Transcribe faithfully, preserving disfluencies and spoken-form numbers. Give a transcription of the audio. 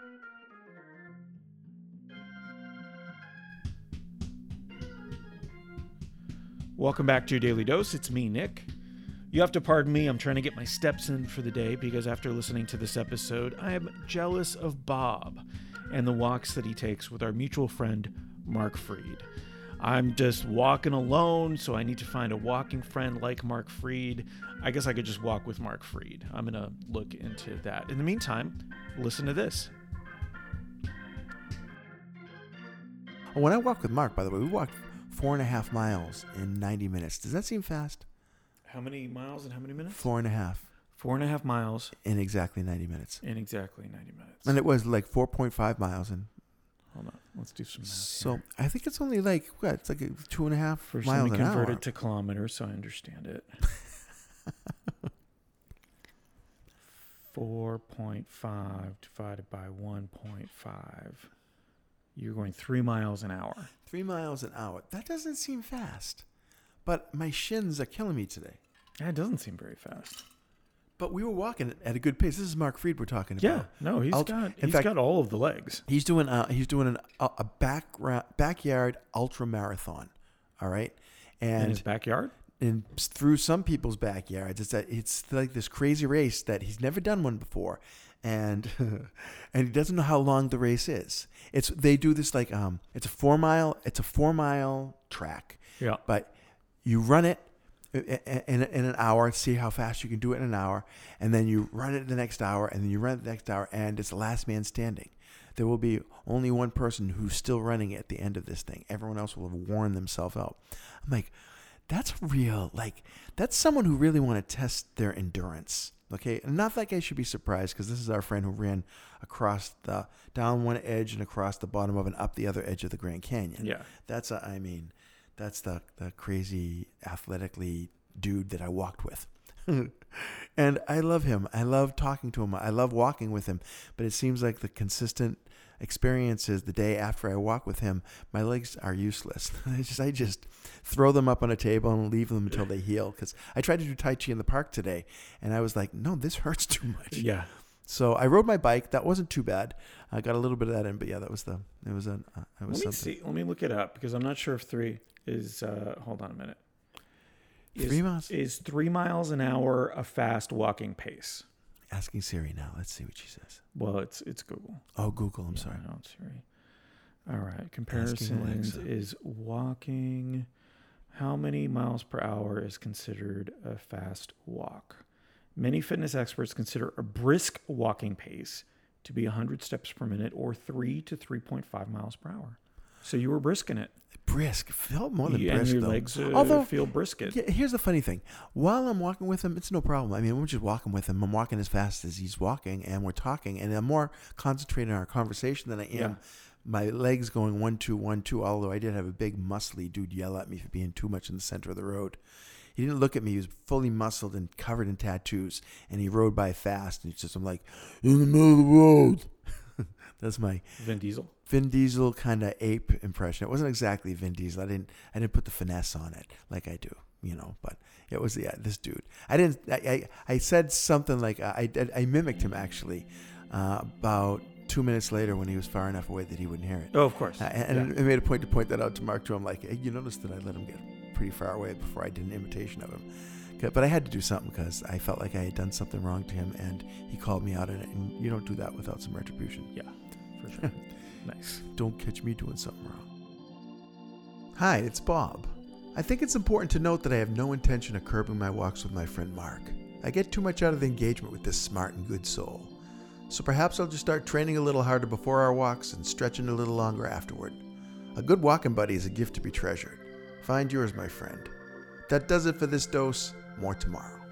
Welcome back to your Daily Dose. It's me, Nick. You have to pardon me. I'm trying to get my steps in for the day because after listening to this episode, I am jealous of Bob and the walks that he takes with our mutual friend, Mark Freed. I'm just walking alone, so I need to find a walking friend like Mark Freed. I guess I could just walk with Mark Freed. I'm going to look into that. In the meantime, listen to this. When I walk with Mark, by the way, we walked four and a half miles in ninety minutes. Does that seem fast? How many miles in how many minutes? Four and a half. Four and a half miles. In exactly ninety minutes. In exactly ninety minutes. And it was like four point five miles. And hold on. Let's do some math So here. I think it's only like, what? It's like a two and a half First, miles let an me convert hour. it to kilometers so I understand it. four point five divided by one point five. You're going three miles an hour. Three miles an hour. That doesn't seem fast. But my shins are killing me today. That doesn't seem very fast. But we were walking at a good pace. This is Mark Freed we're talking Yeah, about. no, he's Ultra, got in he's fact, got all of the legs. He's doing uh, he's doing an, a, a back backyard ultra marathon. All right, and In his backyard? and through some people's backyards. It's a, it's like this crazy race that he's never done one before, and and he doesn't know how long the race is. It's they do this like um it's a four mile it's a four mile track. Yeah. But you run it in, in, in an hour, see how fast you can do it in an hour, and then you run it the next hour, and then you run it the next hour, and it's the last man standing. There will be only one person who's still running it at the end of this thing. Everyone else will have worn themselves out. I'm like, that's real. Like, that's someone who really want to test their endurance. Okay, and not like I should be surprised because this is our friend who ran across the down one edge and across the bottom of and up the other edge of the Grand Canyon. Yeah, that's a, I mean, that's the the crazy athletically dude that I walked with. And I love him. I love talking to him. I love walking with him. But it seems like the consistent experiences the day after I walk with him, my legs are useless. I just I just throw them up on a table and leave them until they heal. Because I tried to do Tai Chi in the park today, and I was like, no, this hurts too much. Yeah. So I rode my bike. That wasn't too bad. I got a little bit of that in, but yeah, that was the it was a uh, it was Let me something. see. Let me look it up because I'm not sure if three is. Uh, hold on a minute. Is, Three miles is three miles an hour a fast walking pace? Asking Siri now. Let's see what she says. Well, it's it's Google. Oh, Google. I'm yeah, sorry. No, it's Siri. All right. Comparisons is walking. How many miles per hour is considered a fast walk? Many fitness experts consider a brisk walking pace to be one hundred steps per minute or three to three point five miles per hour. So you were brisking it. Brisk. Felt more than yeah, brisk, and your though. legs uh, Although, feel brisket. Yeah, here's the funny thing. While I'm walking with him, it's no problem. I mean, I'm just walking with him. I'm walking as fast as he's walking, and we're talking, and I'm more concentrated on our conversation than I am Yeah. my legs going one, two, one, two, although I did have a big muscly dude yell at me for being too much in the center of the road. He didn't look at me. He was fully muscled and covered in tattoos, and he rode by fast, and he's just, I'm like, in the middle of the road. That's my Vin Diesel. Vin Diesel kind of ape impression. It wasn't exactly Vin Diesel. I didn't I didn't put the finesse on it like I do, you know. But it was yeah, this dude. I didn't. I I, I said something like I I, I mimicked him actually uh, about two minutes later when he was far enough away that he wouldn't hear it. Oh, of course. Uh, and yeah. I made a point to point that out to Mark too. I'm like, hey, you noticed that I let him get pretty far away before I did an imitation of him. But I had to do something because I felt like I had done something wrong to him, and he called me out on it. And you don't do that without some retribution. Yeah, for sure. Nice. Don't catch me doing something wrong. Hi, it's Bob. I think it's important to note that I have no intention of curbing my walks with my friend Mark. I get too much out of the engagement with this smart and good soul. So perhaps I'll just start training a little harder before our walks and stretching a little longer afterward. A good walking buddy is a gift to be treasured. Find yours, my friend. That does it for this dose. More tomorrow.